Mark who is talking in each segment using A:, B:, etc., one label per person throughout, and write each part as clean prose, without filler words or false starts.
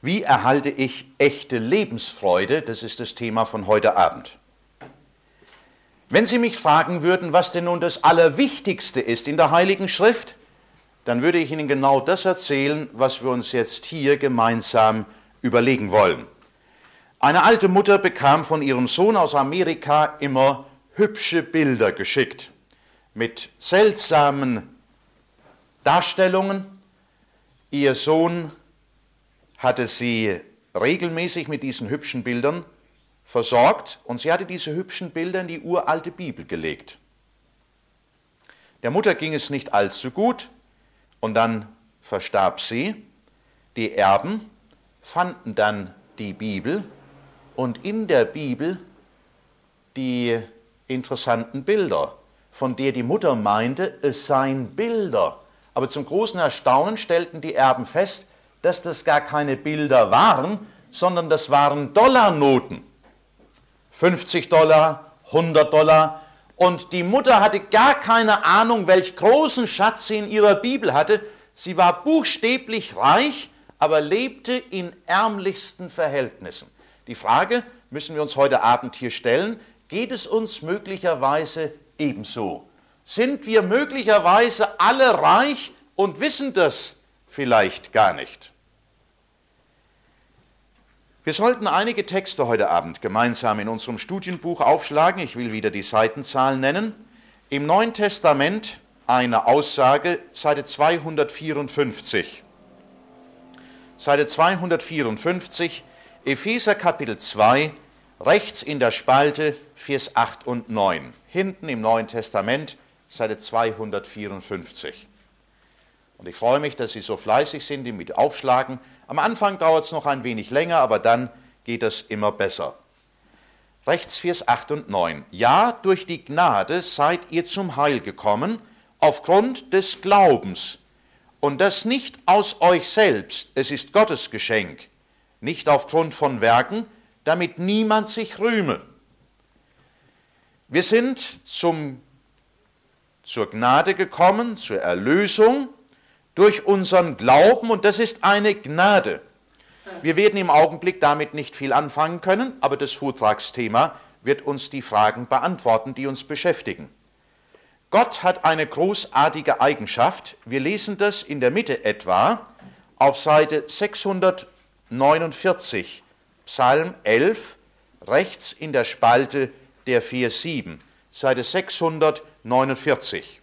A: Wie erhalte ich echte Lebensfreude? Das ist das Thema von heute Abend. Wenn Sie mich fragen würden, was denn nun das Allerwichtigste ist in der Heiligen Schrift, dann würde ich Ihnen genau das erzählen, was wir uns jetzt hier gemeinsam überlegen wollen. Eine alte Mutter bekam von ihrem Sohn aus Amerika immer hübsche Bilder geschickt, mit seltsamen Darstellungen. Ihr Sohn hatte sie regelmäßig mit diesen hübschen Bildern versorgt und sie hatte diese hübschen Bilder in die uralte Bibel gelegt. Der Mutter ging es nicht allzu gut und dann verstarb sie. Die Erben fanden dann die Bibel und in der Bibel die interessanten Bilder, von der die Mutter meinte, es seien Bilder. Aber zum großen Erstaunen stellten die Erben fest, dass das gar keine Bilder waren, sondern das waren Dollarnoten. $50, $100. Und die Mutter hatte gar keine Ahnung, welch großen Schatz sie in ihrer Bibel hatte. Sie war buchstäblich reich, aber lebte in ärmlichsten Verhältnissen. Die Frage müssen wir uns heute Abend hier stellen: Geht es uns möglicherweise ebenso? Sind wir möglicherweise alle reich und wissen das vielleicht gar nicht? Wir sollten einige Texte heute Abend gemeinsam in unserem Studienbuch aufschlagen. Ich will wieder die Seitenzahl nennen. Im Neuen Testament eine Aussage, Seite 254. Seite 254, Epheser Kapitel 2, rechts in der Spalte, Vers 8 und 9. Hinten im Neuen Testament, Seite 254. Und ich freue mich, dass Sie so fleißig sind, die mit aufschlagen. Am Anfang dauert es noch ein wenig länger, aber dann geht es immer besser. Rechts Vers 8 und 9. Ja, durch die Gnade seid ihr zum Heil gekommen, aufgrund des Glaubens. Und das nicht aus euch selbst, es ist Gottes Geschenk, nicht aufgrund von Werken, damit niemand sich rühme. Wir sind zur Gnade gekommen, zur Erlösung, durch unseren Glauben, und das ist eine Gnade. Wir werden im Augenblick damit nicht viel anfangen können, aber das Vortragsthema wird uns die Fragen beantworten, die uns beschäftigen. Gott hat eine großartige Eigenschaft. Wir lesen das in der Mitte etwa auf Seite 649, Psalm 11, rechts in der Spalte der Vers 7, Seite 649.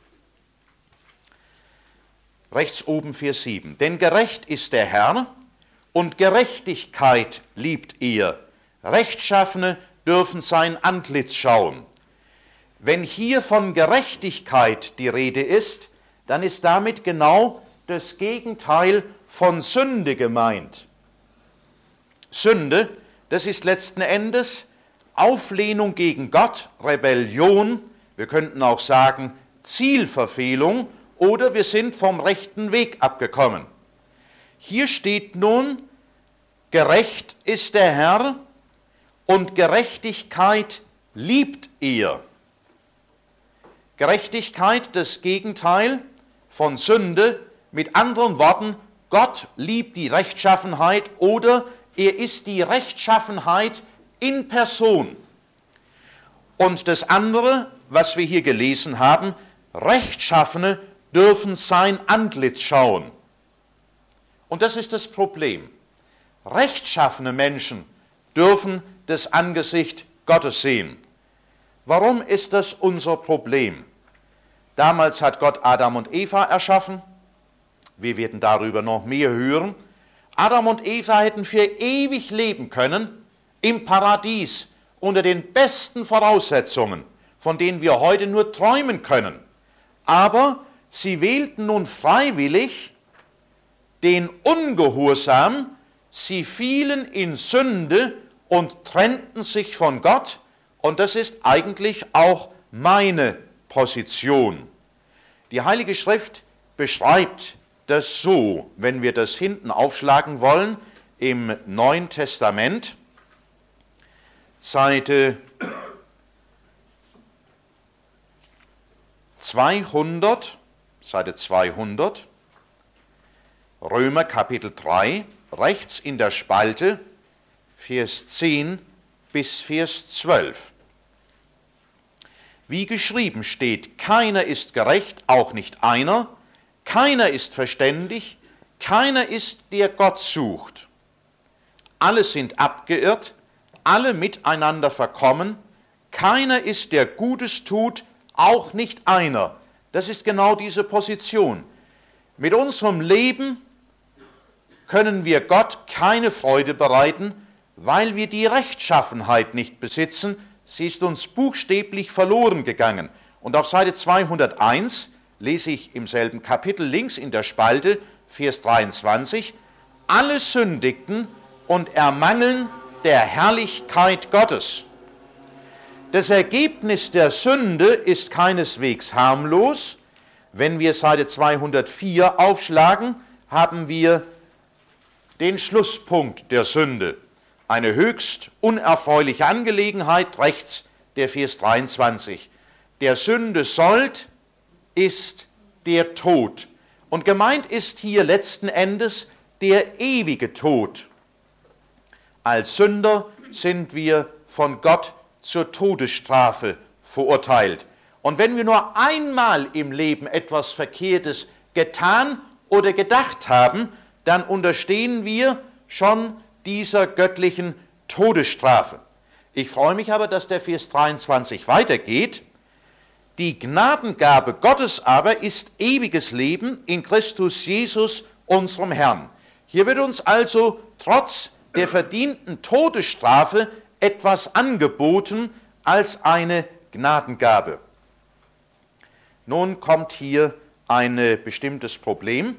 A: Rechts oben Vers 7. Denn gerecht ist der Herr und Gerechtigkeit liebt er. Rechtschaffene dürfen sein Antlitz schauen. Wenn hier von Gerechtigkeit die Rede ist, dann ist damit genau das Gegenteil von Sünde gemeint. Sünde, das ist letzten Endes Auflehnung gegen Gott, Rebellion, wir könnten auch sagen Zielverfehlung, oder wir sind vom rechten Weg abgekommen. Hier steht nun, gerecht ist der Herr und Gerechtigkeit liebt er. Gerechtigkeit, das Gegenteil von Sünde, mit anderen Worten, Gott liebt die Rechtschaffenheit oder er ist die Rechtschaffenheit in Person. Und das andere, was wir hier gelesen haben, Rechtschaffene dürfen sein Antlitz schauen. Und das ist das Problem. Rechtschaffene Menschen dürfen das Angesicht Gottes sehen. Warum ist das unser Problem? Damals hat Gott Adam und Eva erschaffen. Wir werden darüber noch mehr hören. Adam und Eva hätten für ewig leben können im Paradies unter den besten Voraussetzungen, von denen wir heute nur träumen können. Aber sie wählten nun freiwillig den Ungehorsam, sie fielen in Sünde und trennten sich von Gott, und das ist eigentlich auch meine Position. Die Heilige Schrift beschreibt das so, wenn wir das hinten aufschlagen wollen, im Neuen Testament, Seite 200, Römer Kapitel 3, rechts in der Spalte, Vers 10 bis Vers 12. Wie geschrieben steht, keiner ist gerecht, auch nicht einer, keiner ist verständig, keiner ist, der Gott sucht. Alle sind abgeirrt, alle miteinander verkommen, keiner ist, der Gutes tut, auch nicht einer. Das ist genau diese Position. Mit unserem Leben können wir Gott keine Freude bereiten, weil wir die Rechtschaffenheit nicht besitzen. Sie ist uns buchstäblich verloren gegangen. Und auf Seite 201 lese ich im selben Kapitel links in der Spalte, Vers 23, alle sündigten und ermangeln der Herrlichkeit Gottes. Das Ergebnis der Sünde ist keineswegs harmlos. Wenn wir Seite 204 aufschlagen, haben wir den Schlusspunkt der Sünde. Eine höchst unerfreuliche Angelegenheit, rechts der Vers 23. Der Sünde Sold ist der Tod. Und gemeint ist hier letzten Endes der ewige Tod. Als Sünder sind wir von Gott zur Todesstrafe verurteilt. Und wenn wir nur einmal im Leben etwas Verkehrtes getan oder gedacht haben, dann unterstehen wir schon dieser göttlichen Todesstrafe. Ich freue mich aber, dass der Vers 23 weitergeht. Die Gnadengabe Gottes aber ist ewiges Leben in Christus Jesus, unserem Herrn. Hier wird uns also trotz der verdienten Todesstrafe etwas angeboten als eine Gnadengabe. Nun kommt hier ein bestimmtes Problem.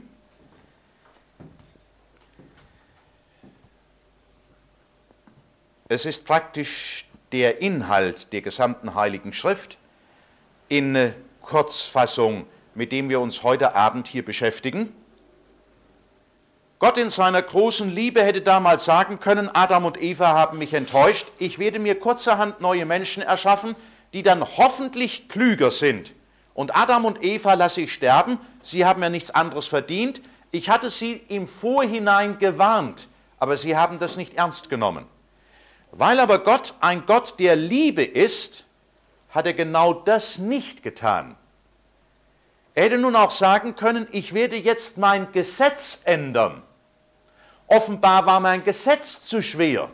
A: Es ist praktisch der Inhalt der gesamten Heiligen Schrift in Kurzfassung, mit dem wir uns heute Abend hier beschäftigen. Gott in seiner großen Liebe hätte damals sagen können, Adam und Eva haben mich enttäuscht, ich werde mir kurzerhand neue Menschen erschaffen, die dann hoffentlich klüger sind. Und Adam und Eva lasse ich sterben, sie haben ja nichts anderes verdient. Ich hatte sie im Vorhinein gewarnt, aber sie haben das nicht ernst genommen. Weil aber Gott ein Gott der Liebe ist, hat er genau das nicht getan. Er hätte nun auch sagen können, ich werde jetzt mein Gesetz ändern. Offenbar war mein Gesetz zu schwer.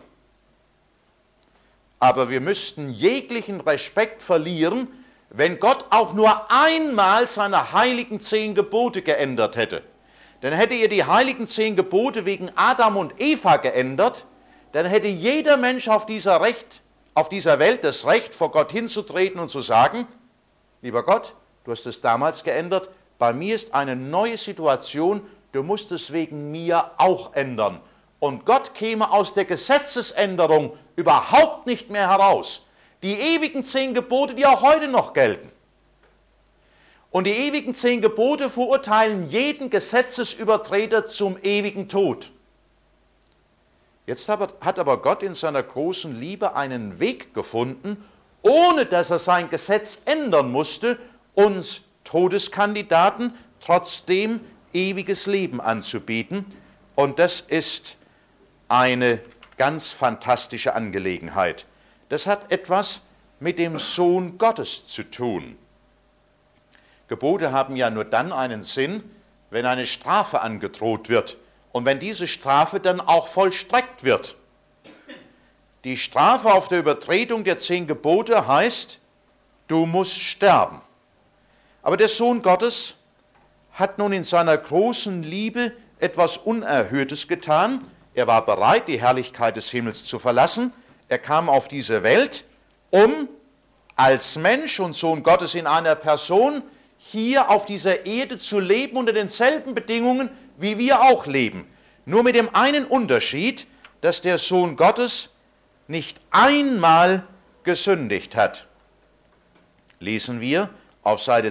A: Aber wir müssten jeglichen Respekt verlieren, wenn Gott auch nur einmal seine heiligen 10 Gebote geändert hätte. Dann hätte er die heiligen 10 Gebote wegen Adam und Eva geändert, dann hätte jeder Mensch auf dieser Welt das Recht, vor Gott hinzutreten und zu sagen, lieber Gott, du hast es damals geändert, bei mir ist eine neue Situation, du musst es wegen mir auch ändern. Und Gott käme aus der Gesetzesänderung überhaupt nicht mehr heraus. Die ewigen 10 Gebote, die auch heute noch gelten. Und die ewigen 10 Gebote verurteilen jeden Gesetzesübertreter zum ewigen Tod. Jetzt hat aber Gott in seiner großen Liebe einen Weg gefunden, ohne dass er sein Gesetz ändern musste, uns Todeskandidaten trotzdem ewiges Leben anzubieten. Und das ist eine ganz fantastische Angelegenheit. Das hat etwas mit dem Sohn Gottes zu tun. Gebote haben ja nur dann einen Sinn, wenn eine Strafe angedroht wird und wenn diese Strafe dann auch vollstreckt wird. Die Strafe auf der Übertretung der 10 Gebote heißt, du musst sterben. Aber der Sohn Gottes hat nun in seiner großen Liebe etwas Unerhörtes getan. Er war bereit, die Herrlichkeit des Himmels zu verlassen. Er kam auf diese Welt, um als Mensch und Sohn Gottes in einer Person hier auf dieser Erde zu leben unter denselben Bedingungen, wie wir auch leben. Nur mit dem einen Unterschied, dass der Sohn Gottes nicht einmal gesündigt hat. Lesen wir auf Seite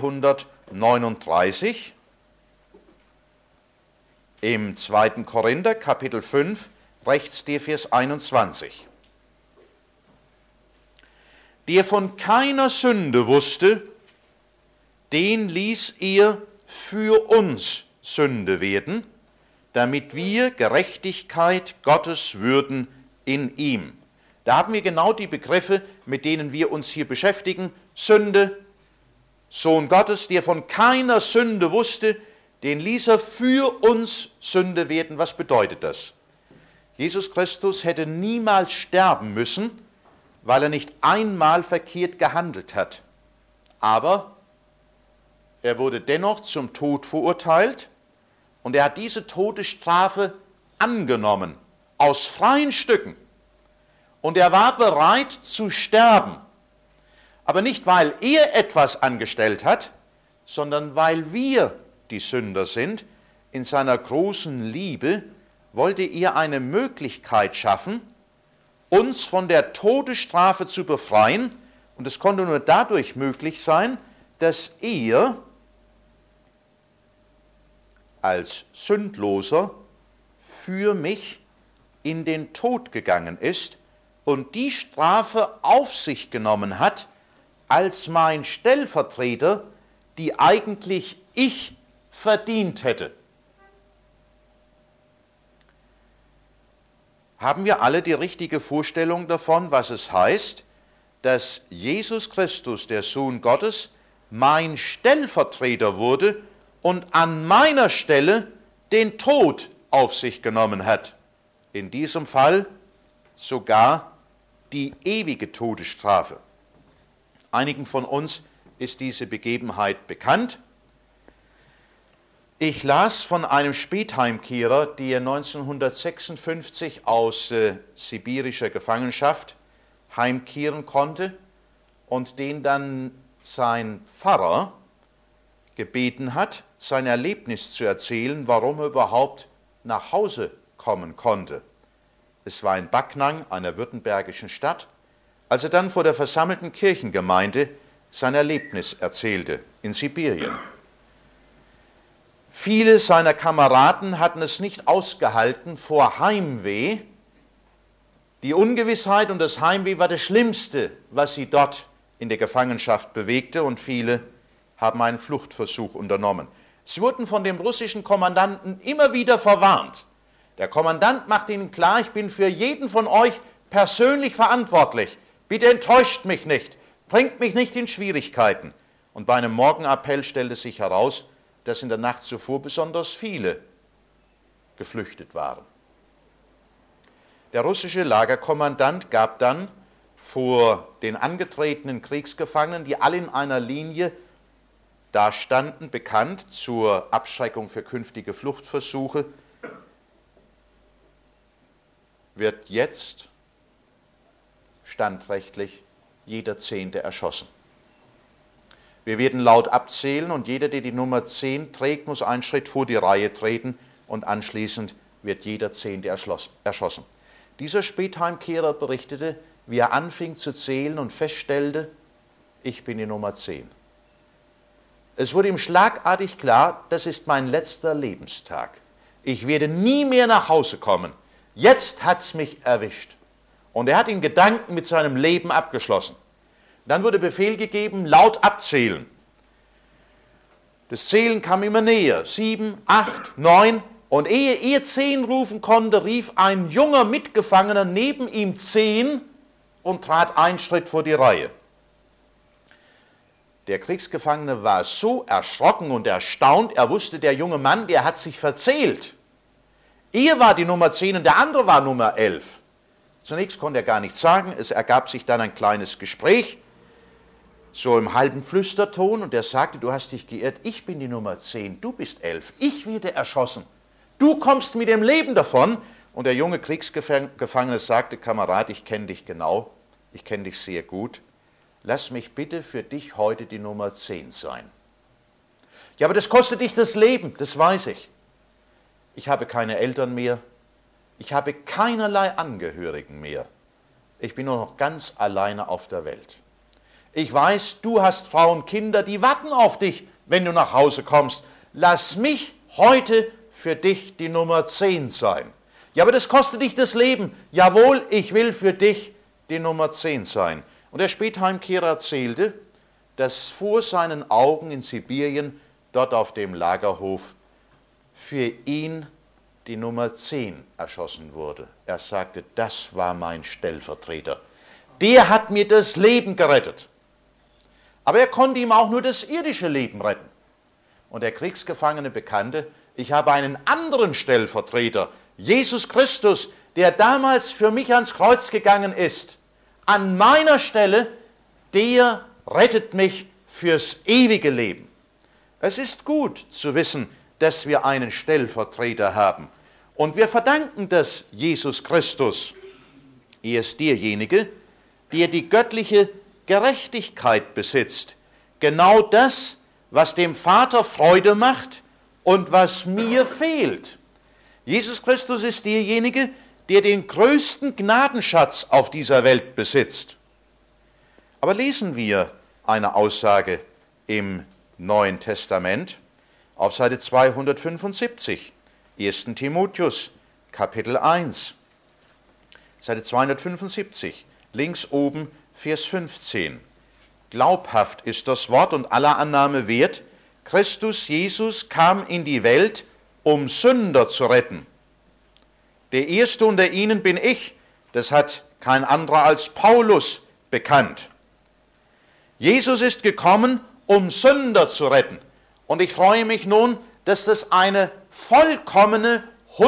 A: 239 im 2. Korinther, Kapitel 5, rechts der Vers 21. Der von keiner Sünde wusste, den ließ er für uns Sünde werden, damit wir Gerechtigkeit Gottes würden in ihm. Da haben wir genau die Begriffe, mit denen wir uns hier beschäftigen. Sünde, Sohn Gottes, der von keiner Sünde wusste, den ließ er für uns Sünde werden. Was bedeutet das? Jesus Christus hätte niemals sterben müssen, weil er nicht einmal verkehrt gehandelt hat. Aber er wurde dennoch zum Tod verurteilt und er hat diese Todesstrafe angenommen, aus freien Stücken. Und er war bereit zu sterben. Aber nicht, weil er etwas angestellt hat, sondern weil wir die Sünder sind. In seiner großen Liebe wollte er eine Möglichkeit schaffen, uns von der Todesstrafe zu befreien. Und es konnte nur dadurch möglich sein, dass er als Sündloser für mich in den Tod gegangen ist und die Strafe auf sich genommen hat, als mein Stellvertreter, die eigentlich ich verdient hätte. Haben wir alle die richtige Vorstellung davon, was es heißt, dass Jesus Christus, der Sohn Gottes, mein Stellvertreter wurde und an meiner Stelle den Tod auf sich genommen hat? In diesem Fall sogar die ewige Todesstrafe. Einigen von uns ist diese Begebenheit bekannt. Ich las von einem Spätheimkehrer, der 1956 aus sibirischer Gefangenschaft heimkehren konnte und den dann sein Pfarrer gebeten hat, sein Erlebnis zu erzählen, warum er überhaupt nach Hause kommen konnte. Es war in Backnang, einer württembergischen Stadt, als er dann vor der versammelten Kirchengemeinde sein Erlebnis erzählte in Sibirien. Viele seiner Kameraden hatten es nicht ausgehalten vor Heimweh. Die Ungewissheit und das Heimweh war das Schlimmste, was sie dort in der Gefangenschaft bewegte, und viele haben einen Fluchtversuch unternommen. Sie wurden von dem russischen Kommandanten immer wieder verwarnt. Der Kommandant macht ihnen klar, ich bin für jeden von euch persönlich verantwortlich. Bitte enttäuscht mich nicht, bringt mich nicht in Schwierigkeiten. Und bei einem Morgenappell stellte sich heraus, dass in der Nacht zuvor besonders viele geflüchtet waren. Der russische Lagerkommandant gab dann vor den angetretenen Kriegsgefangenen, die alle in einer Linie da standen, bekannt zur Abschreckung für künftige Fluchtversuche, wird jetzt standrechtlich jeder Zehnte erschossen. Wir werden laut abzählen und jeder, der die Nummer 10 trägt, muss einen Schritt vor die Reihe treten und anschließend wird jeder Zehnte erschossen. Dieser Spätheimkehrer berichtete, wie er anfing zu zählen und feststellte, ich bin die Nummer 10. Es wurde ihm schlagartig klar, das ist mein letzter Lebenstag. Ich werde nie mehr nach Hause kommen. Jetzt hat's mich erwischt. Und er hat in Gedanken mit seinem Leben abgeschlossen. Dann wurde Befehl gegeben, laut abzählen. Das Zählen kam immer näher. 7, 8, 9. Und ehe er 10 rufen konnte, rief ein junger Mitgefangener neben ihm 10 und trat einen Schritt vor die Reihe. Der Kriegsgefangene war so erschrocken und erstaunt, er wusste, der junge Mann, der hat sich verzählt. Er war die Nummer 10 und der andere war Nummer 11. Zunächst konnte er gar nichts sagen, es ergab sich dann ein kleines Gespräch, so im halben Flüsterton, und er sagte, du hast dich geirrt, ich bin die Nummer 10, du bist 11, ich werde erschossen, du kommst mit dem Leben davon. Und der junge Kriegsgefangene sagte, Kamerad, ich kenne dich genau, ich kenne dich sehr gut, lass mich bitte für dich heute die Nummer 10 sein. Ja, aber das kostet dich das Leben, das weiß ich. Ich habe keine Eltern mehr, ich habe keinerlei Angehörigen mehr. Ich bin nur noch ganz alleine auf der Welt. Ich weiß, du hast Frauen, Kinder, die warten auf dich, wenn du nach Hause kommst. Lass mich heute für dich die Nummer 10 sein. Ja, aber das kostet dich das Leben. Jawohl, ich will für dich die Nummer 10 sein. Und der Spätheimkehrer erzählte, dass vor seinen Augen in Sibirien, dort auf dem Lagerhof, für ihn die Nummer 10 erschossen wurde. Er sagte, das war mein Stellvertreter. Der hat mir das Leben gerettet. Aber er konnte ihm auch nur das irdische Leben retten. Und der Kriegsgefangene bekannte, ich habe einen anderen Stellvertreter, Jesus Christus, der damals für mich ans Kreuz gegangen ist. An meiner Stelle, der rettet mich fürs ewige Leben. Es ist gut zu wissen, dass wir einen Stellvertreter haben. Und wir verdanken das Jesus Christus. Er ist derjenige, der die göttliche Gerechtigkeit besitzt. Genau das, was dem Vater Freude macht und was mir fehlt. Jesus Christus ist derjenige, der den größten Gnadenschatz auf dieser Welt besitzt. Aber lesen wir eine Aussage im Neuen Testament auf Seite 275, 1. Timotheus, Kapitel 1, Seite 275, links oben, Vers 15. Glaubhaft ist das Wort und aller Annahme wert, Christus Jesus kam in die Welt, um Sünder zu retten. Der Erste unter ihnen bin ich, das hat kein anderer als Paulus bekannt. Jesus ist gekommen, um Sünder zu retten. Und ich freue mich nun, dass das eine vollkommene,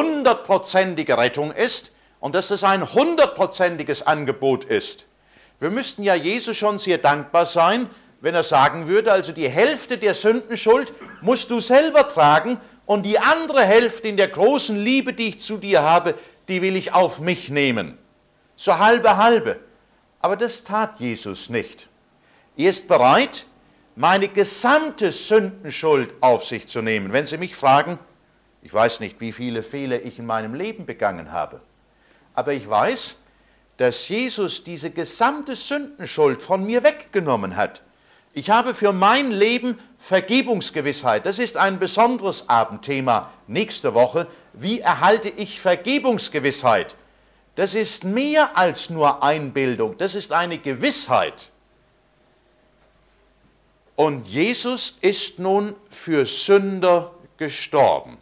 A: 100%ige Rettung ist und dass das ein 100%iges Angebot ist. Wir müssten ja Jesus schon sehr dankbar sein, wenn er sagen würde, also die Hälfte der Sündenschuld musst du selber tragen und die andere Hälfte in der großen Liebe, die ich zu dir habe, die will ich auf mich nehmen. So halbe, halbe. Aber das tat Jesus nicht. Er ist bereit, meine gesamte Sündenschuld auf sich zu nehmen. Wenn Sie mich fragen, ich weiß nicht, wie viele Fehler ich in meinem Leben begangen habe, aber ich weiß, dass Jesus diese gesamte Sündenschuld von mir weggenommen hat. Ich habe für mein Leben Vergebungsgewissheit. Das ist ein besonderes Abendthema nächste Woche. Wie erhalte ich Vergebungsgewissheit? Das ist mehr als nur Einbildung, das ist eine Gewissheit. Und Jesus ist nun für Sünder gestorben.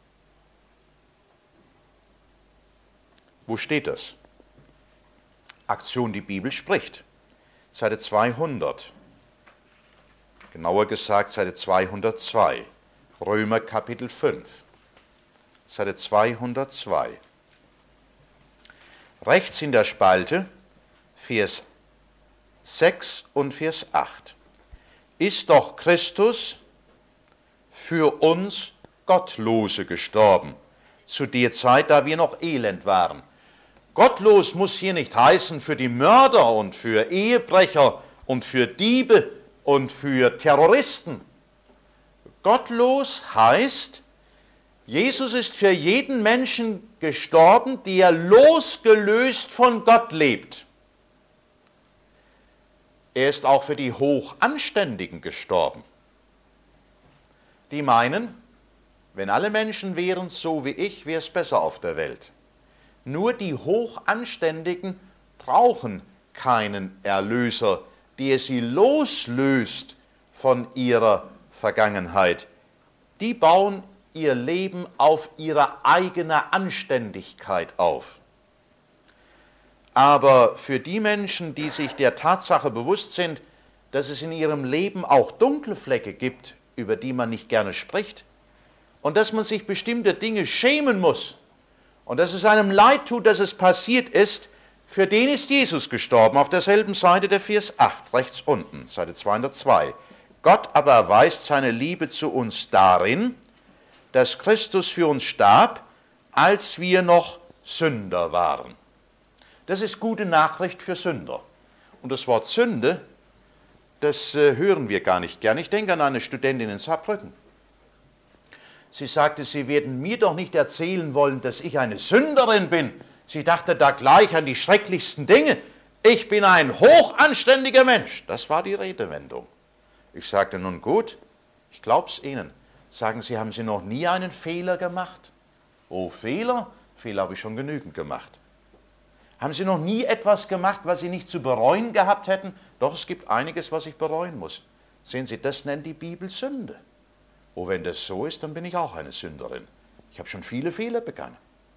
A: Wo steht das? Aktion, die Bibel spricht. Seite 200. Genauer gesagt Seite 202. Römer Kapitel 5. Seite 202. Rechts in der Spalte, Vers 6 und Vers 8. Ist doch Christus für uns Gottlose gestorben, zu der Zeit, da wir noch elend waren. Gottlos muss hier nicht heißen für die Mörder und für Ehebrecher und für Diebe und für Terroristen. Gottlos heißt, Jesus ist für jeden Menschen gestorben, der losgelöst von Gott lebt. Er ist auch für die Hochanständigen gestorben. Die meinen, wenn alle Menschen wären so wie ich, wäre es besser auf der Welt. Nur die Hochanständigen brauchen keinen Erlöser, der sie loslöst von ihrer Vergangenheit. Die bauen ihr Leben auf ihre eigene Anständigkeit auf. Aber für die Menschen, die sich der Tatsache bewusst sind, dass es in ihrem Leben auch dunkle Flecke gibt, über die man nicht gerne spricht, und dass man sich bestimmte Dinge schämen muss, und dass es einem leid tut, dass es passiert ist, für den ist Jesus gestorben, auf derselben Seite der Vers 8, rechts unten, Seite 202. Gott aber erweist seine Liebe zu uns darin, dass Christus für uns starb, als wir noch Sünder waren. Das ist gute Nachricht für Sünder. Und das Wort Sünde, das hören wir gar nicht gern. Ich denke an eine Studentin in Saarbrücken. Sie sagte, Sie werden mir doch nicht erzählen wollen, dass ich eine Sünderin bin. Sie dachte da gleich an die schrecklichsten Dinge. Ich bin ein hochanständiger Mensch. Das war die Redewendung. Ich sagte, nun gut, ich glaub's Ihnen. Sagen Sie, haben Sie noch nie einen Fehler gemacht? Oh, Fehler? Fehler habe ich schon genügend gemacht. Haben Sie noch nie etwas gemacht, was Sie nicht zu bereuen gehabt hätten? Doch, es gibt einiges, was ich bereuen muss. Sehen Sie, das nennt die Bibel Sünde. Oh, wenn das so ist, dann bin ich auch eine Sünderin. Ich habe schon viele Fehler begangen.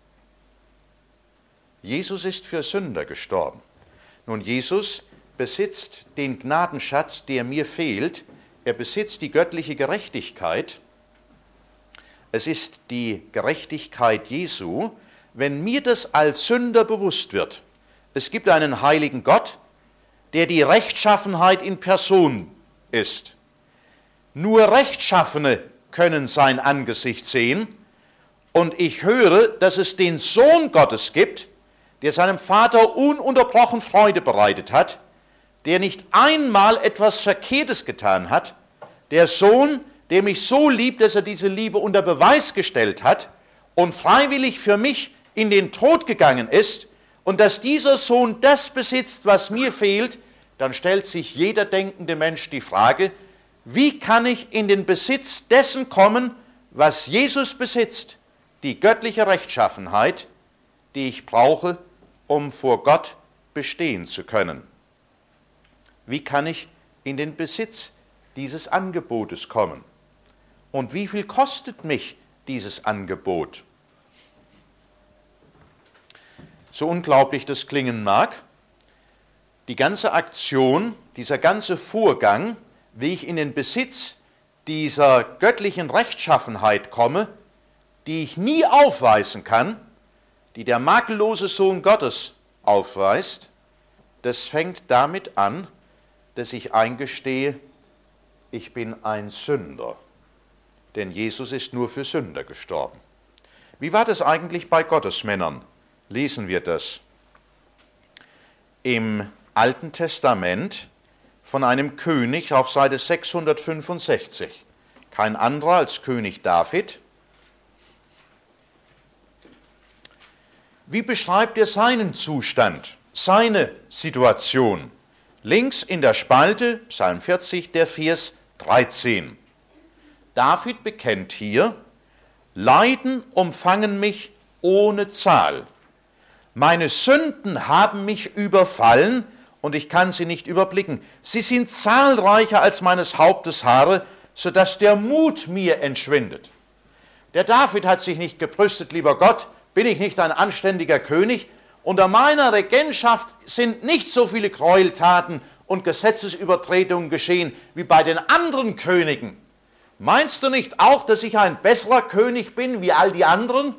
A: Jesus ist für Sünder gestorben. Nun, Jesus besitzt den Gnadenschatz, der mir fehlt. Er besitzt die göttliche Gerechtigkeit. Es ist die Gerechtigkeit Jesu, wenn mir das als Sünder bewusst wird. Es gibt einen heiligen Gott, der die Rechtschaffenheit in Person ist. Nur Rechtschaffene können sein Angesicht sehen. Und ich höre, dass es den Sohn Gottes gibt, der seinem Vater ununterbrochen Freude bereitet hat, der nicht einmal etwas Verkehrtes getan hat, der Sohn, der mich so liebt, dass er diese Liebe unter Beweis gestellt hat und freiwillig für mich in den Tod gegangen ist, und dass dieser Sohn das besitzt, was mir fehlt, dann stellt sich jeder denkende Mensch die Frage, wie kann ich in den Besitz dessen kommen, was Jesus besitzt, die göttliche Rechtschaffenheit, die ich brauche, um vor Gott bestehen zu können. Wie kann ich in den Besitz dieses Angebotes kommen? Und wie viel kostet mich dieses Angebot? So unglaublich das klingen mag, die ganze Aktion, dieser ganze Vorgang, wie ich in den Besitz dieser göttlichen Rechtschaffenheit komme, die ich nie aufweisen kann, die der makellose Sohn Gottes aufweist, das fängt damit an, dass ich eingestehe, ich bin ein Sünder. Denn Jesus ist nur für Sünder gestorben. Wie war das eigentlich bei Gottesmännern? Lesen wir das. Im Alten Testament von einem König auf Seite 665. Kein anderer als König David. Wie beschreibt er seinen Zustand, seine Situation? Links in der Spalte, Psalm 40, der Vers 13. David bekennt hier, Leiden umfangen mich ohne Zahl. Meine Sünden haben mich überfallen und ich kann sie nicht überblicken. Sie sind zahlreicher als meines Hauptes Haare, sodass der Mut mir entschwindet. Der David hat sich nicht gebrüstet, lieber Gott, bin ich nicht ein anständiger König? Unter meiner Regentschaft sind nicht so viele Gräueltaten und Gesetzesübertretungen geschehen wie bei den anderen Königen. Meinst du nicht auch, dass ich ein besserer König bin wie all die anderen?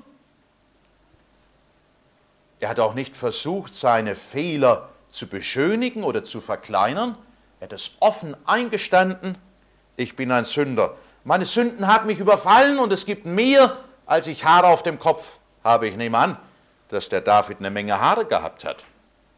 A: Er hat auch nicht versucht, seine Fehler zu beschönigen oder zu verkleinern. Er hat es offen eingestanden. Ich bin ein Sünder. Meine Sünden haben mich überfallen und es gibt mehr, als ich Haare auf dem Kopf habe. Ich nehme an, dass der David eine Menge Haare gehabt hat.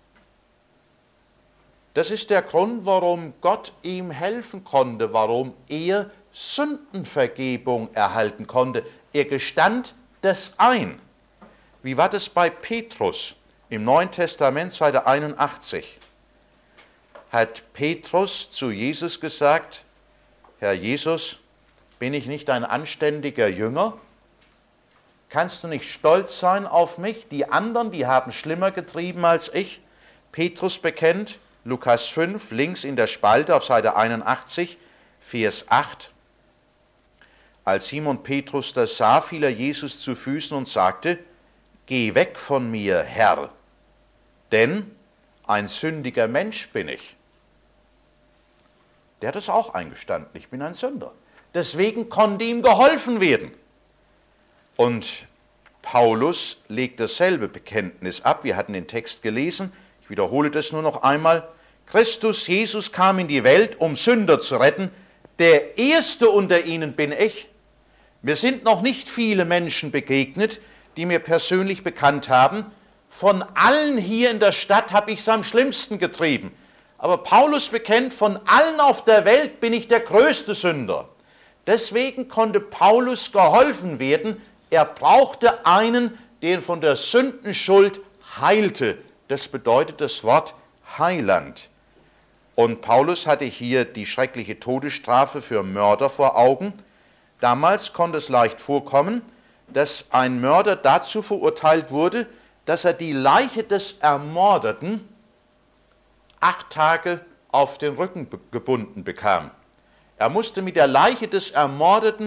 A: Das ist der Grund, warum Gott ihm helfen konnte, warum er Sündenvergebung erhalten konnte. Er gestand das ein. Wie war das bei Petrus? Im Neuen Testament, Seite 81, hat Petrus zu Jesus gesagt, Herr Jesus, bin ich nicht ein anständiger Jünger? Kannst du nicht stolz sein auf mich? Die anderen, die haben schlimmer getrieben als ich. Petrus bekennt, Lukas 5, links in der Spalte auf Seite 81, Vers 8. Als Simon Petrus das sah, fiel er Jesus zu Füßen und sagte, Geh weg von mir, Herr, denn ein sündiger Mensch bin ich. Der hat es auch eingestanden, ich bin ein Sünder. Deswegen konnte ihm geholfen werden. Und Paulus legt dasselbe Bekenntnis ab. Wir hatten den Text gelesen, ich wiederhole das nur noch einmal. Christus Jesus kam in die Welt, um Sünder zu retten. Der Erste unter ihnen bin ich. Mir sind noch nicht viele Menschen begegnet, die mir persönlich bekannt haben. Von allen hier in der Stadt habe ich es am schlimmsten getrieben. Aber Paulus bekennt, von allen auf der Welt bin ich der größte Sünder. Deswegen konnte Paulus geholfen werden. Er brauchte einen, der ihn von der Sündenschuld heilte. Das bedeutet das Wort Heiland. Und Paulus hatte hier die schreckliche Todesstrafe für Mörder vor Augen. Damals konnte es leicht vorkommen, dass ein Mörder dazu verurteilt wurde, dass er die Leiche des Ermordeten 8 Tage auf den Rücken gebunden bekam. Er musste mit der Leiche des Ermordeten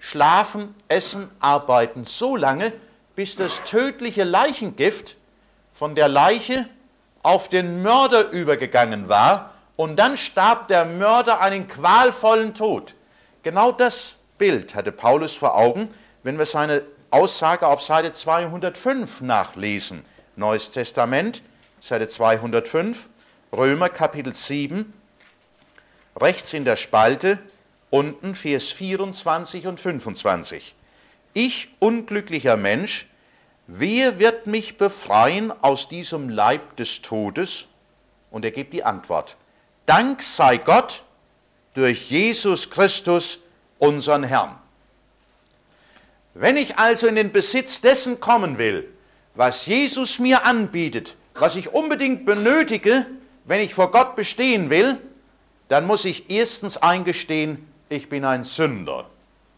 A: schlafen, essen, arbeiten so lange, bis das tödliche Leichengift von der Leiche auf den Mörder übergegangen war und dann starb der Mörder einen qualvollen Tod. Genau das Bild hatte Paulus vor Augen, wenn wir seine Aussage auf Seite 205 nachlesen. Neues Testament, Seite 205, Römer Kapitel 7, rechts in der Spalte, unten Vers 24 und 25. Ich, unglücklicher Mensch, wer wird mich befreien aus diesem Leib des Todes? Und er gibt die Antwort. Dank sei Gott durch Jesus Christus, unseren Herrn. Wenn ich also in den Besitz dessen kommen will, was Jesus mir anbietet, was ich unbedingt benötige, wenn ich vor Gott bestehen will, dann muss ich erstens eingestehen, ich bin ein Sünder.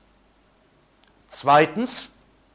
A: Zweitens,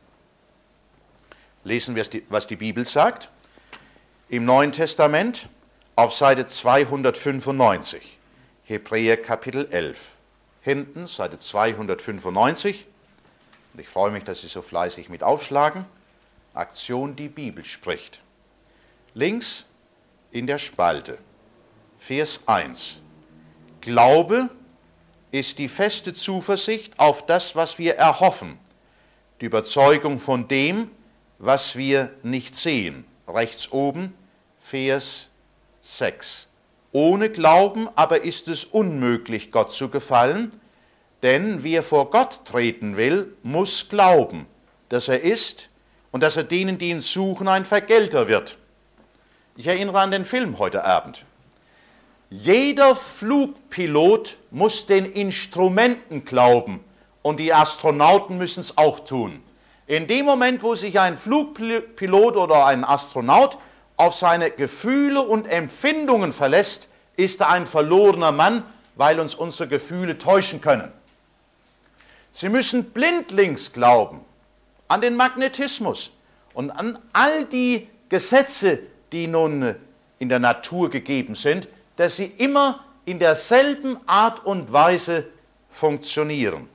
A: lesen wir, was die Bibel sagt, im Neuen Testament auf Seite 295, Hebräer Kapitel 11, hinten Seite 295, und ich freue mich, dass Sie so fleißig mit aufschlagen, Aktion, die Bibel spricht. Links in der Spalte, Vers 1, Glaube ist die feste Zuversicht auf das, was wir erhoffen, die Überzeugung von dem, was wir nicht sehen. Rechts oben, Vers 6. Ohne Glauben aber ist es unmöglich, Gott zu gefallen, denn wer vor Gott treten will, muss glauben, dass er ist und dass er denen, die ihn suchen, ein Vergelter wird. Ich erinnere an den Film heute Abend. Jeder Flugpilot muss den Instrumenten glauben und die Astronauten müssen es auch tun. In dem Moment, wo sich ein Flugpilot oder ein Astronaut auf seine Gefühle und Empfindungen verlässt, ist er ein verlorener Mann, weil uns unsere Gefühle täuschen können. Sie müssen blindlings glauben an den Magnetismus und an all die Gesetze, die nun in der Natur gegeben sind, dass sie immer in derselben Art und Weise funktionieren.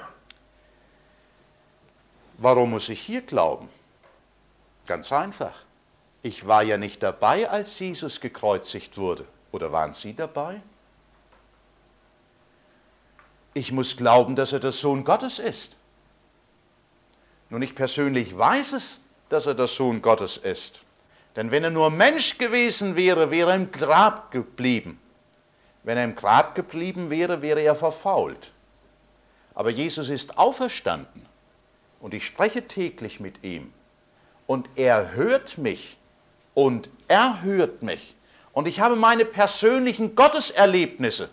A: Warum muss ich hier glauben? Ganz einfach. Ich war ja nicht dabei, als Jesus gekreuzigt wurde. Oder waren Sie dabei? Ich muss glauben, dass er der Sohn Gottes ist. Nun, ich persönlich weiß es, dass er der Sohn Gottes ist. Denn wenn er nur Mensch gewesen wäre, wäre er im Grab geblieben. Wenn er im Grab geblieben wäre, wäre er verfault. Aber Jesus ist auferstanden und ich spreche täglich mit ihm. Und er hört mich und er hört mich. Und ich habe meine persönlichen Gotteserlebnisse.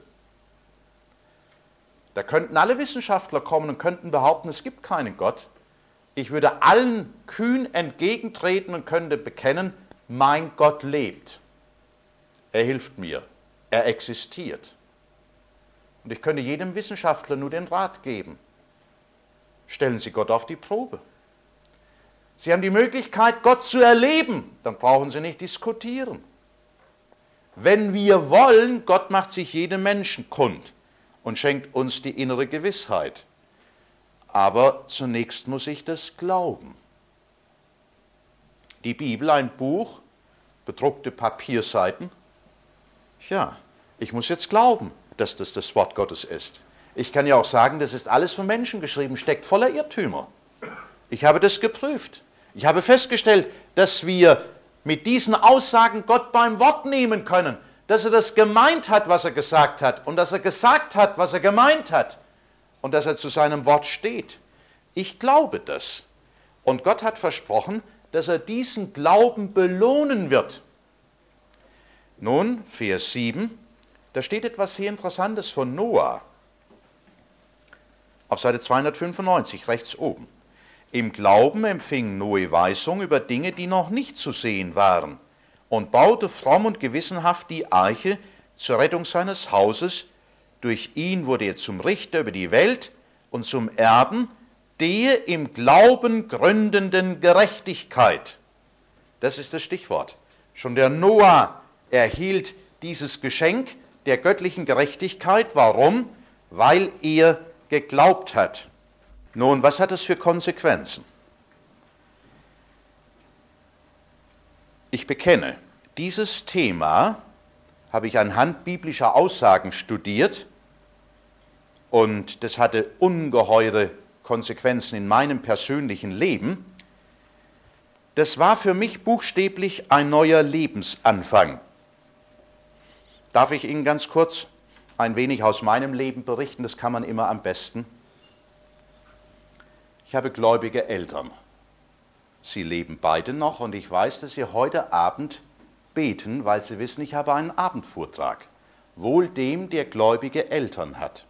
A: Da könnten alle Wissenschaftler kommen und könnten behaupten, es gibt keinen Gott. Ich würde allen kühn entgegentreten und könnte bekennen, mein Gott lebt. Er hilft mir. Er existiert. Und ich könnte jedem Wissenschaftler nur den Rat geben. Stellen Sie Gott auf die Probe. Sie haben die Möglichkeit, Gott zu erleben. Dann brauchen Sie nicht diskutieren. Wenn wir wollen, Gott macht sich jedem Menschen kund und schenkt uns die innere Gewissheit. Aber zunächst muss ich das glauben. Die Bibel, ein Buch, bedruckte Papierseiten. Ja, ich muss jetzt glauben, dass das Wort Gottes ist. Ich kann ja auch sagen, das ist alles von Menschen geschrieben, steckt voller Irrtümer. Ich habe das geprüft. Ich habe festgestellt, dass wir mit diesen Aussagen Gott beim Wort nehmen können, dass er das gemeint hat, was er gesagt hat, und dass er gesagt hat, was er gemeint hat, und dass er zu seinem Wort steht. Ich glaube das. Und Gott hat versprochen, dass er diesen Glauben belohnen wird. Nun, Vers 7, da steht etwas sehr Interessantes von Noah. Auf Seite 295, rechts oben. Im Glauben empfing Noe Weisung über Dinge, die noch nicht zu sehen waren, und baute fromm und gewissenhaft die Arche zur Rettung seines Hauses. Durch ihn wurde er zum Richter über die Welt und zum Erben der im Glauben gründenden Gerechtigkeit. Das ist das Stichwort. Schon der Noah erhielt dieses Geschenk der göttlichen Gerechtigkeit. Warum? Weil er geglaubt hat. Nun, was hat das für Konsequenzen? Ich bekenne, dieses Thema habe ich anhand biblischer Aussagen studiert und das hatte ungeheure Konsequenzen in meinem persönlichen Leben. Das war für mich buchstäblich ein neuer Lebensanfang. Darf ich Ihnen ganz kurz ein wenig aus meinem Leben berichten? Das kann man immer am besten. Ich habe gläubige Eltern. Sie leben beide noch und ich weiß, dass sie heute Abend beten, weil sie wissen, ich habe einen Abendvortrag. Wohl dem, der gläubige Eltern hat.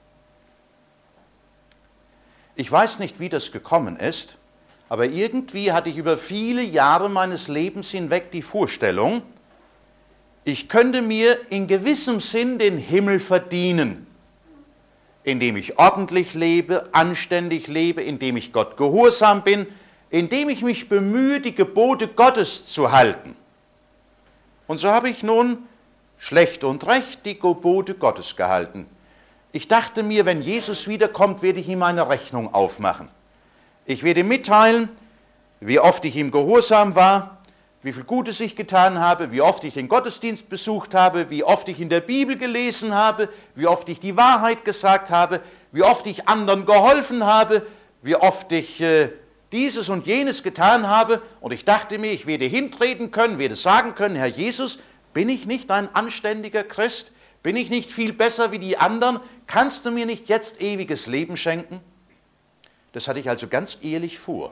A: Ich weiß nicht, wie das gekommen ist, aber irgendwie hatte ich über viele Jahre meines Lebens hinweg die Vorstellung, ich könnte mir in gewissem Sinn den Himmel verdienen, indem ich ordentlich lebe, anständig lebe, indem ich Gott gehorsam bin, indem ich mich bemühe, die Gebote Gottes zu halten. Und so habe ich nun schlecht und recht die Gebote Gottes gehalten. Ich dachte mir, wenn Jesus wiederkommt, werde ich ihm eine Rechnung aufmachen. Ich werde mitteilen, wie oft ich ihm gehorsam war, wie viel Gutes ich getan habe, wie oft ich den Gottesdienst besucht habe, wie oft ich in der Bibel gelesen habe, wie oft ich die Wahrheit gesagt habe, wie oft ich anderen geholfen habe, wie oft ich dieses und jenes getan habe. Und ich dachte mir, ich werde hintreten können, werde sagen können, Herr Jesus, bin ich nicht ein anständiger Christ? Bin ich nicht viel besser wie die anderen? Kannst du mir nicht jetzt ewiges Leben schenken? Das hatte ich also ganz ehrlich vor.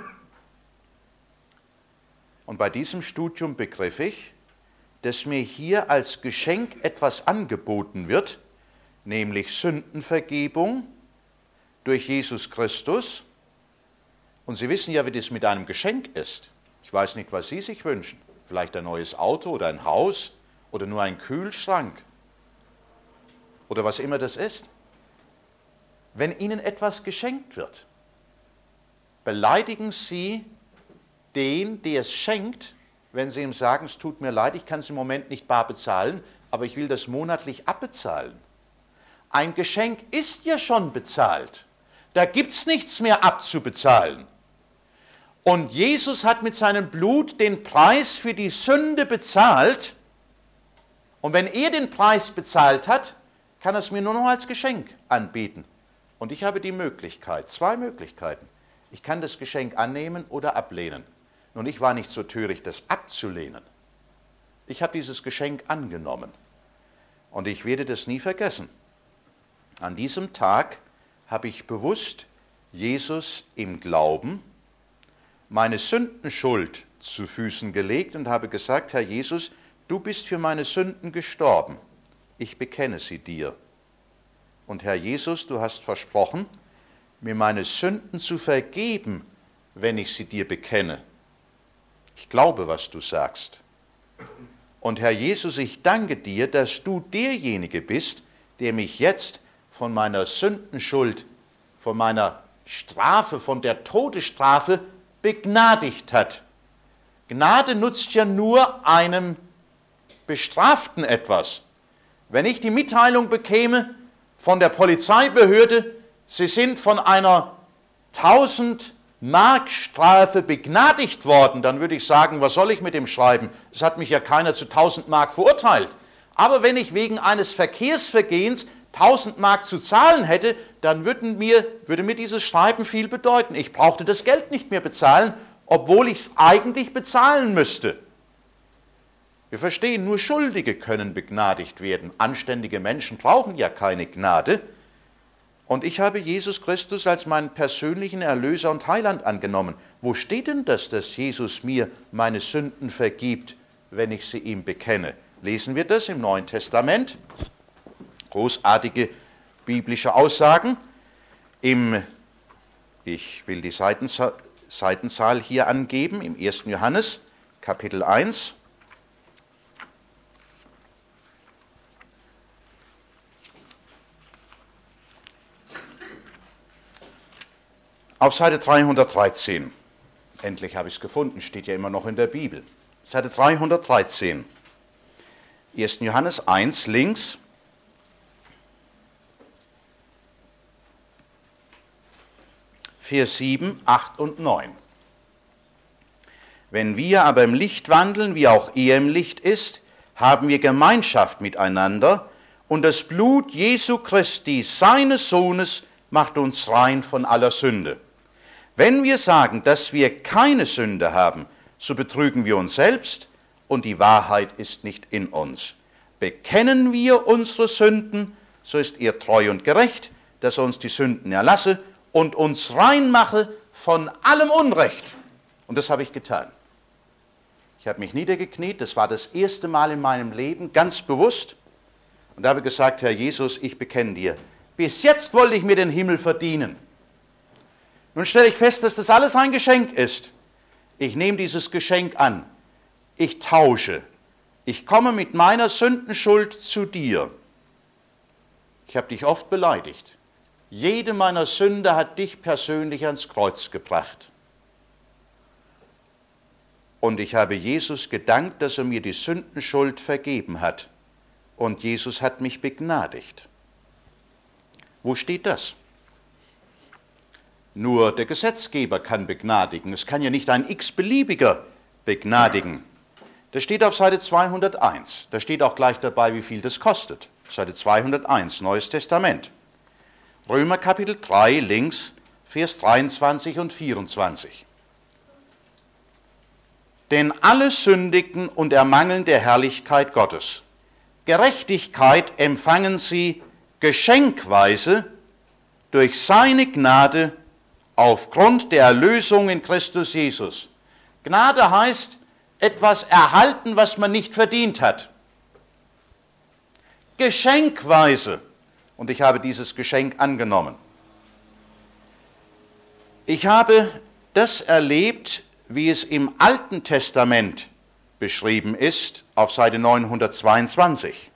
A: Und bei diesem Studium begriff ich, dass mir hier als Geschenk etwas angeboten wird, nämlich Sündenvergebung durch Jesus Christus. Und Sie wissen ja, wie das mit einem Geschenk ist. Ich weiß nicht, was Sie sich wünschen. Vielleicht ein neues Auto oder ein Haus oder nur ein Kühlschrank oder was immer das ist. Wenn Ihnen etwas geschenkt wird, beleidigen Sie den, der es schenkt, wenn Sie ihm sagen, es tut mir leid, ich kann es im Moment nicht bar bezahlen, aber ich will das monatlich abbezahlen. Ein Geschenk ist ja schon bezahlt. Da gibt es nichts mehr abzubezahlen. Und Jesus hat mit seinem Blut den Preis für die Sünde bezahlt. Und wenn er den Preis bezahlt hat, kann er es mir nur noch als Geschenk anbieten. Und ich habe die Möglichkeit, zwei Möglichkeiten. Ich kann das Geschenk annehmen oder ablehnen. Nun, ich war nicht so töricht, das abzulehnen. Ich habe dieses Geschenk angenommen. Und ich werde das nie vergessen. An diesem Tag habe ich bewusst Jesus im Glauben meine Sündenschuld zu Füßen gelegt und habe gesagt, Herr Jesus, du bist für meine Sünden gestorben. Ich bekenne sie dir. Und Herr Jesus, du hast versprochen, mir meine Sünden zu vergeben, wenn ich sie dir bekenne. Ich glaube, was du sagst. Und Herr Jesus, ich danke dir, dass du derjenige bist, der mich jetzt von meiner Sündenschuld, von meiner Strafe, von der Todesstrafe begnadigt hat. Gnade nutzt ja nur einem Bestraften etwas. Wenn ich die Mitteilung bekäme von der Polizeibehörde, Sie sind von einer 1000-Mark-Strafe begnadigt worden, dann würde ich sagen, was soll ich mit dem schreiben? Es hat mich ja keiner zu 1000 Mark verurteilt. Aber wenn ich wegen eines Verkehrsvergehens 1000 Mark zu zahlen hätte, dann würde mir dieses Schreiben viel bedeuten. Ich brauchte das Geld nicht mehr bezahlen, obwohl ich es eigentlich bezahlen müsste. Wir verstehen, nur Schuldige können begnadigt werden. Anständige Menschen brauchen ja keine Gnade. Und ich habe Jesus Christus als meinen persönlichen Erlöser und Heiland angenommen. Wo steht denn das, dass Jesus mir meine Sünden vergibt, wenn ich sie ihm bekenne? Lesen wir das im Neuen Testament. Großartige biblische Aussagen. Ich will die Seitenzahl hier angeben, im 1. Johannes, Kapitel 1. Auf Seite 313, endlich habe ich es gefunden, steht ja immer noch in der Bibel. Seite 313, 1. Johannes 1, links. Vers 7, 8 und 9. Wenn wir aber im Licht wandeln, wie auch er im Licht ist, haben wir Gemeinschaft miteinander, und das Blut Jesu Christi, seines Sohnes, macht uns rein von aller Sünde. Wenn wir sagen, dass wir keine Sünde haben, so betrügen wir uns selbst, und die Wahrheit ist nicht in uns. Bekennen wir unsere Sünden, so ist er treu und gerecht, dass er uns die Sünden erlasse und uns rein mache von allem Unrecht. Und das habe ich getan. Ich habe mich niedergekniet, das war das erste Mal in meinem Leben, ganz bewusst, und habe gesagt, Herr Jesus, ich bekenne dir, bis jetzt wollte ich mir den Himmel verdienen. Nun stelle ich fest, dass das alles ein Geschenk ist. Ich nehme dieses Geschenk an. Ich tausche. Ich komme mit meiner Sündenschuld zu dir. Ich habe dich oft beleidigt. Jede meiner Sünde hat dich persönlich ans Kreuz gebracht. Und ich habe Jesus gedankt, dass er mir die Sündenschuld vergeben hat. Und Jesus hat mich begnadigt. Wo steht das? Nur der Gesetzgeber kann begnadigen. Es kann ja nicht ein x-beliebiger begnadigen. Das steht auf Seite 201. Da steht auch gleich dabei, wie viel das kostet. Seite 201, Neues Testament. Römer Kapitel 3, links, Vers 23 und 24. Denn alle sündigten und ermangeln der Herrlichkeit Gottes. Gerechtigkeit empfangen sie geschenkweise durch seine Gnade aufgrund der Erlösung in Christus Jesus. Gnade heißt, etwas erhalten, was man nicht verdient hat. Geschenkweise. Und ich habe dieses Geschenk angenommen. Ich habe das erlebt, wie es im Alten Testament beschrieben ist, auf Seite 922.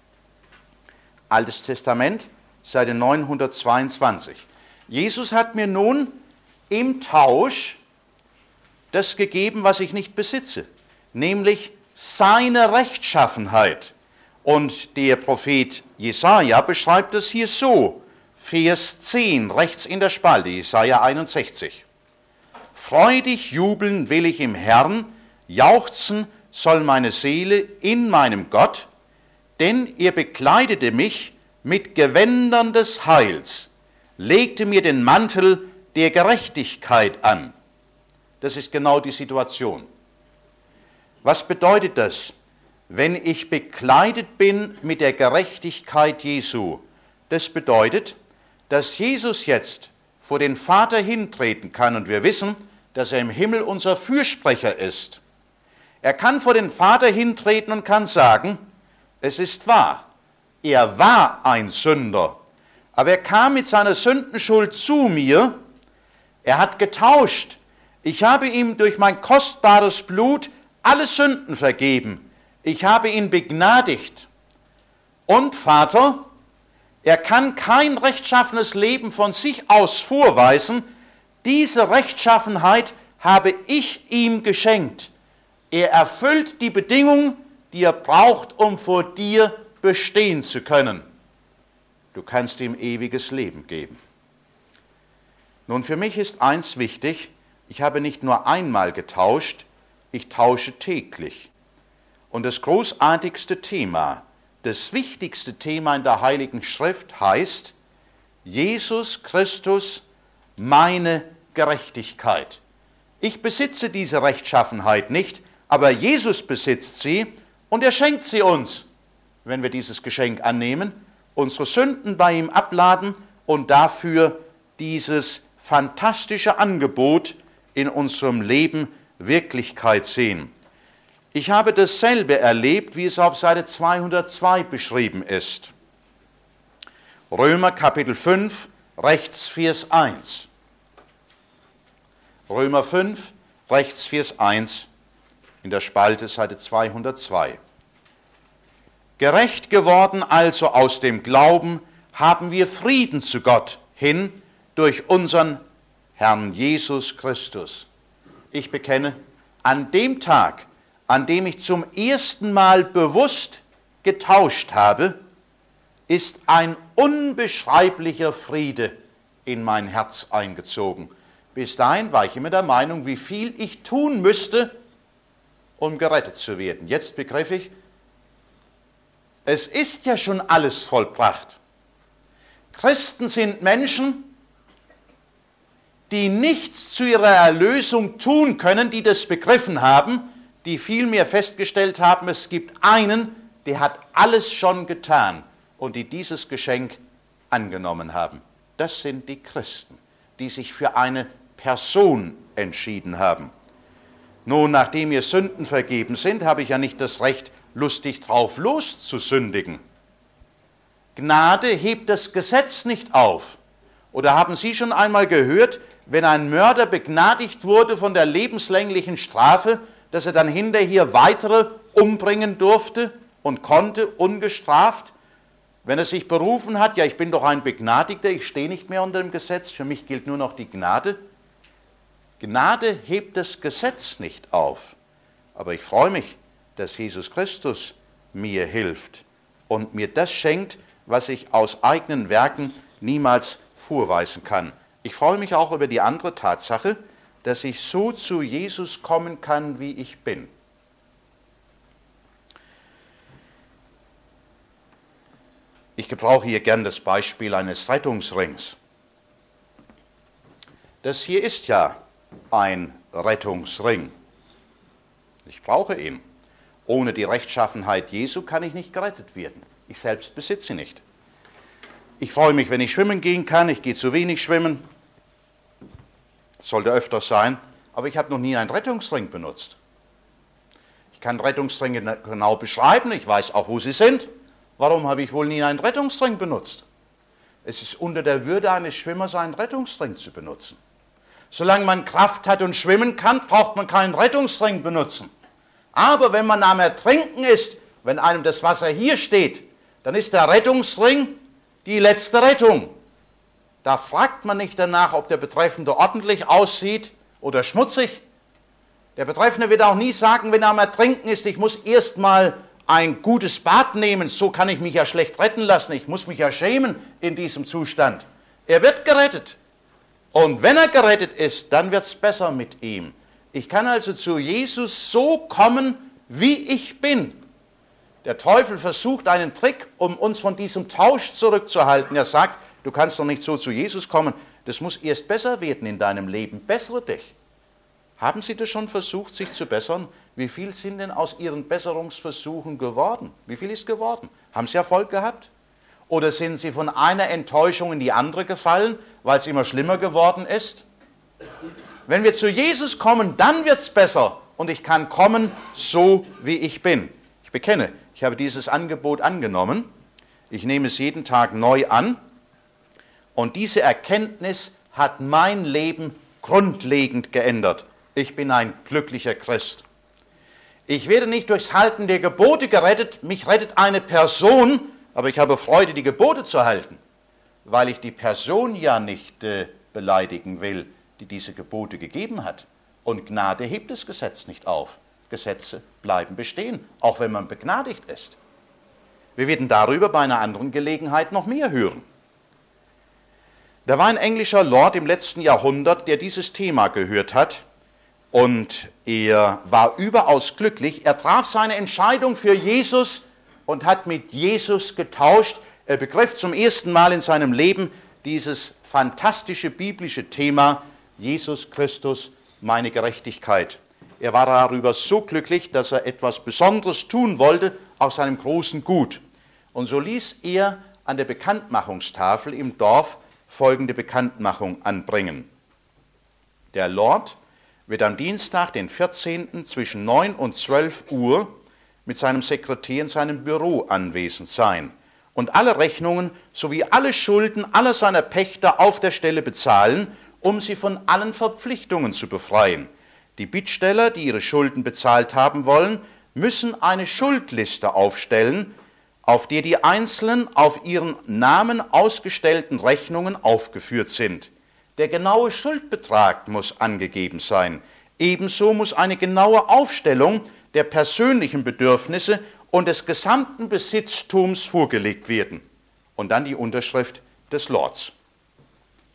A: Altes Testament, Seite 922. Jesus hat mir nun im Tausch das gegeben, was ich nicht besitze, nämlich seine Rechtschaffenheit. Und der Prophet Jesaja beschreibt es hier so, Vers 10, rechts in der Spalte, Jesaja 61. Freudig jubeln will ich im Herrn, jauchzen soll meine Seele in meinem Gott, denn er bekleidete mich mit Gewändern des Heils, legte mir den Mantel der Gerechtigkeit an. Das ist genau die Situation. Was bedeutet das, wenn ich bekleidet bin mit der Gerechtigkeit Jesu? Das bedeutet, dass Jesus jetzt vor den Vater hintreten kann, und wir wissen, dass er im Himmel unser Fürsprecher ist. Er kann vor den Vater hintreten und kann sagen, es ist wahr, er war ein Sünder, aber er kam mit seiner Sündenschuld zu mir, er hat getauscht, ich habe ihm durch mein kostbares Blut alle Sünden vergeben, ich habe ihn begnadigt. Und Vater, er kann kein rechtschaffenes Leben von sich aus vorweisen, diese Rechtschaffenheit habe ich ihm geschenkt. Er erfüllt die Bedingung, die er braucht, um vor dir bestehen zu können. Du kannst ihm ewiges Leben geben. Nun, für mich ist eins wichtig, ich habe nicht nur einmal getauscht, ich tausche täglich. Und das großartigste Thema, das wichtigste Thema in der Heiligen Schrift heißt, Jesus Christus, meine Gerechtigkeit. Ich besitze diese Rechtschaffenheit nicht, aber Jesus besitzt sie und er schenkt sie uns, wenn wir dieses Geschenk annehmen, unsere Sünden bei ihm abladen und dafür dieses fantastische Angebot in unserem Leben Wirklichkeit sehen. Ich habe dasselbe erlebt, wie es auf Seite 202 beschrieben ist. Römer Kapitel 5, rechts Vers 1. Römer 5, rechts Vers 1, in der Spalte Seite 202. Gerecht geworden also aus dem Glauben, haben wir Frieden zu Gott hin durch unseren Herrn Jesus Christus. Ich bekenne, an dem Tag, an dem ich zum ersten Mal bewusst getauscht habe, ist ein unbeschreiblicher Friede in mein Herz eingezogen. Bis dahin war ich immer der Meinung, wie viel ich tun müsste, um gerettet zu werden. Jetzt begriff ich, es ist ja schon alles vollbracht. Christen sind Menschen, die nichts zu ihrer Erlösung tun können, die das begriffen haben, die vielmehr festgestellt haben, es gibt einen, der hat alles schon getan und die dieses Geschenk angenommen haben. Das sind die Christen, die sich für eine Person entschieden haben. Nun, nachdem mir Sünden vergeben sind, habe ich ja nicht das Recht, lustig drauf loszusündigen. Gnade hebt das Gesetz nicht auf. Oder haben Sie schon einmal gehört, wenn ein Mörder begnadigt wurde von der lebenslänglichen Strafe, dass er dann hinterher weitere umbringen durfte und konnte, ungestraft? Wenn er sich berufen hat, ja, ich bin doch ein Begnadigter, ich stehe nicht mehr unter dem Gesetz, für mich gilt nur noch die Gnade. Gnade hebt das Gesetz nicht auf. Aber ich freue mich, dass Jesus Christus mir hilft und mir das schenkt, was ich aus eigenen Werken niemals vorweisen kann. Ich freue mich auch über die andere Tatsache, dass ich so zu Jesus kommen kann, wie ich bin. Ich gebrauche hier gern das Beispiel eines Rettungsrings. Das hier ist ja ein Rettungsring. Ich brauche ihn. Ohne die Rechtschaffenheit Jesu kann ich nicht gerettet werden. Ich selbst besitze sie nicht. Ich freue mich, wenn ich schwimmen gehen kann. Ich gehe zu wenig schwimmen. Sollte öfter sein. Aber ich habe noch nie einen Rettungsring benutzt. Ich kann Rettungsringe genau beschreiben. Ich weiß auch, wo sie sind. Warum habe ich wohl nie einen Rettungsring benutzt? Es ist unter der Würde eines Schwimmers, einen Rettungsring zu benutzen. Solange man Kraft hat und schwimmen kann, braucht man keinen Rettungsring benutzen. Aber wenn man am Ertrinken ist, wenn einem das Wasser hier steht, dann ist der Rettungsring die letzte Rettung. Da fragt man nicht danach, ob der Betreffende ordentlich aussieht oder schmutzig. Der Betreffende wird auch nie sagen, wenn er am Ertrinken ist, ich muss erst mal ein gutes Bad nehmen, so kann ich mich ja schlecht retten lassen, ich muss mich ja schämen in diesem Zustand. Er wird gerettet. Und wenn er gerettet ist, dann wird es besser mit ihm. Ich kann also zu Jesus so kommen, wie ich bin. Der Teufel versucht einen Trick, um uns von diesem Tausch zurückzuhalten. Er sagt, du kannst doch nicht so zu Jesus kommen, das muss erst besser werden in deinem Leben. Bessere dich. Haben Sie das schon versucht, sich zu bessern? Wie viel sind denn aus Ihren Besserungsversuchen geworden? Wie viel ist geworden? Haben Sie Erfolg gehabt? Oder sind Sie von einer Enttäuschung in die andere gefallen, weil es immer schlimmer geworden ist? Wenn wir zu Jesus kommen, dann wird es besser und ich kann kommen, so wie ich bin. Ich bekenne, ich habe dieses Angebot angenommen. Ich nehme es jeden Tag neu an und diese Erkenntnis hat mein Leben grundlegend geändert. Ich bin ein glücklicher Christ. Ich werde nicht durchs Halten der Gebote gerettet, mich rettet eine Person, aber ich habe Freude, die Gebote zu halten, weil ich die Person ja nicht beleidigen will, die diese Gebote gegeben hat. Und Gnade hebt das Gesetz nicht auf. Gesetze bleiben bestehen, auch wenn man begnadigt ist. Wir werden darüber bei einer anderen Gelegenheit noch mehr hören. Da war ein englischer Lord im letzten Jahrhundert, der dieses Thema gehört hat und er war überaus glücklich. Er traf seine Entscheidung für Jesus und hat mit Jesus getauscht. Er begriff zum ersten Mal in seinem Leben dieses fantastische biblische Thema, Jesus Christus, meine Gerechtigkeit. Er war darüber so glücklich, dass er etwas Besonderes tun wollte aus seinem großen Gut. Und so ließ er an der Bekanntmachungstafel im Dorf folgende Bekanntmachung anbringen. Der Lord wird am Dienstag, den 14. zwischen 9 und 12 Uhr mit seinem Sekretär in seinem Büro anwesend sein und alle Rechnungen sowie alle Schulden aller seiner Pächter auf der Stelle bezahlen, um sie von allen Verpflichtungen zu befreien. Die Bittsteller, die ihre Schulden bezahlt haben wollen, müssen eine Schuldliste aufstellen, auf der die einzelnen auf ihren Namen ausgestellten Rechnungen aufgeführt sind. Der genaue Schuldbetrag muss angegeben sein. Ebenso muss eine genaue Aufstellung der persönlichen Bedürfnisse und des gesamten Besitztums vorgelegt werden. Und dann die Unterschrift des Lords.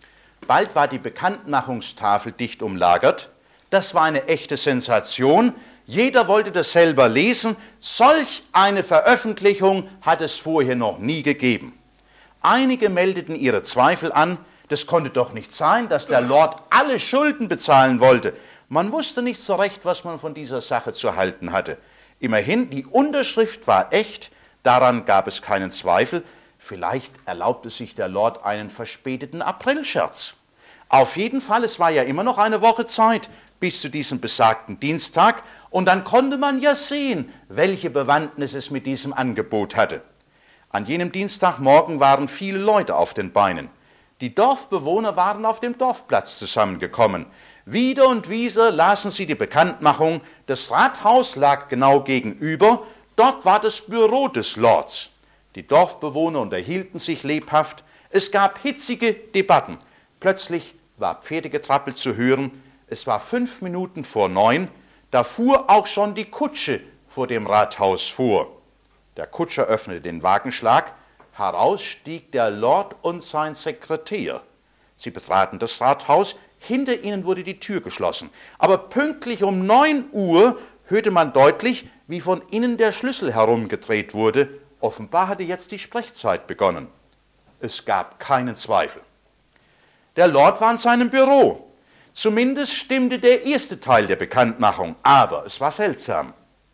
A: Bald war die Bekanntmachungstafel dicht umlagert. Das war eine echte Sensation. Jeder wollte das selber lesen. Solch eine Veröffentlichung hat es vorher noch nie gegeben. Einige meldeten ihre Zweifel an. Das konnte doch nicht sein, dass der Lord alle Schulden bezahlen wollte. Man wusste nicht so recht, was man von dieser Sache zu halten hatte. Immerhin, die Unterschrift war echt, daran gab es keinen Zweifel. Vielleicht erlaubte sich der Lord einen verspäteten Aprilscherz. Auf jeden Fall, es war ja immer noch eine Woche Zeit bis zu diesem besagten Dienstag, und dann konnte man ja sehen, welche Bewandtnis es mit diesem Angebot hatte. An jenem Dienstagmorgen waren viele Leute auf den Beinen. Die Dorfbewohner waren auf dem Dorfplatz zusammengekommen. Wieder und wieder lasen sie die Bekanntmachung. Das Rathaus lag genau gegenüber. Dort war das Büro des Lords. Die Dorfbewohner unterhielten sich lebhaft. Es gab hitzige Debatten. Plötzlich war Pferdegetrappel zu hören. Es war 5 Minuten vor 9. Da fuhr auch schon die Kutsche vor dem Rathaus vor. Der Kutscher öffnete den Wagenschlag. Heraus stieg der Lord und sein Sekretär. Sie betraten das Rathaus. Hinter ihnen wurde die Tür geschlossen. Aber pünktlich um 9 Uhr hörte man deutlich, wie von innen der Schlüssel herumgedreht wurde. Offenbar hatte jetzt die Sprechzeit begonnen. Es gab keinen Zweifel. Der Lord war in seinem Büro. Zumindest stimmte der erste Teil der Bekanntmachung. Aber es war seltsam.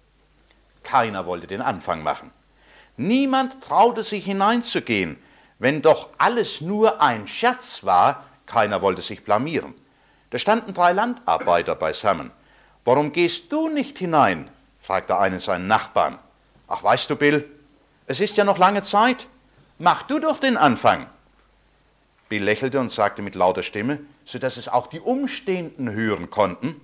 A: Keiner wollte den Anfang machen. Niemand traute sich hineinzugehen. Wenn doch alles nur ein Scherz war, keiner wollte sich blamieren. Da standen 3 Landarbeiter beisammen. »Warum gehst du nicht hinein?« fragte einer seinen Nachbarn. »Ach, weißt du, Bill, es ist ja noch lange Zeit. Mach du doch den Anfang.« Bill lächelte und sagte mit lauter Stimme, sodass es auch die Umstehenden hören konnten: